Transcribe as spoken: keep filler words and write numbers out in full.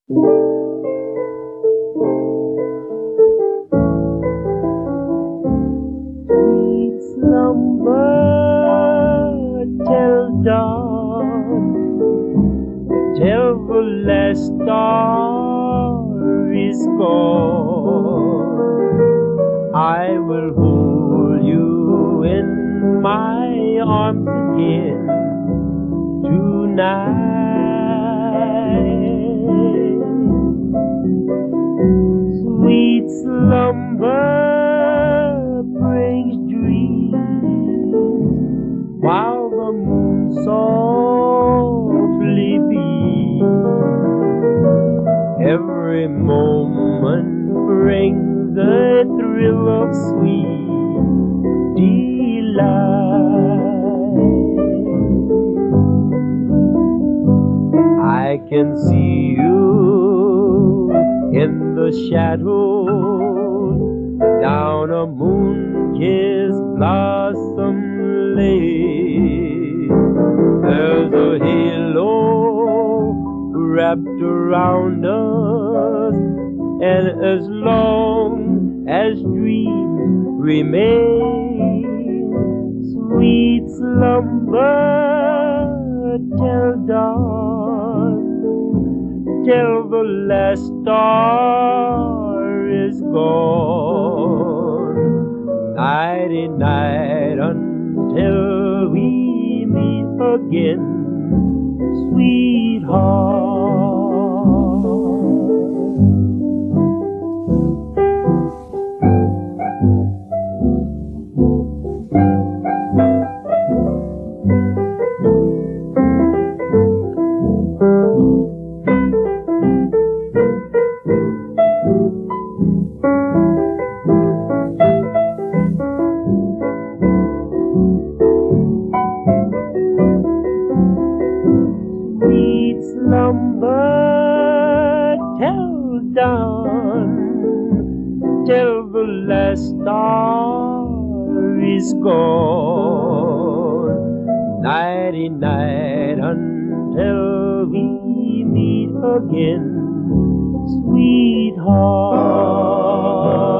Sweet slumber till dawn, till the last star is gone. I will hold you in my arms again tonight. Sweet slumber brings dreams while the moon softly beams. Every moment brings a thrill of sweet delight. I can see you in the shadows down a moon-kissed blossom lane. There's a halo wrapped around us, and as long as dreams remain, sweet slumber till dawn, till the last star is gone. Nighty night until we meet again, sweetheart. Sweet slumber till dawn, till the last star is gone. Nighty night until we meet again, sweetheart.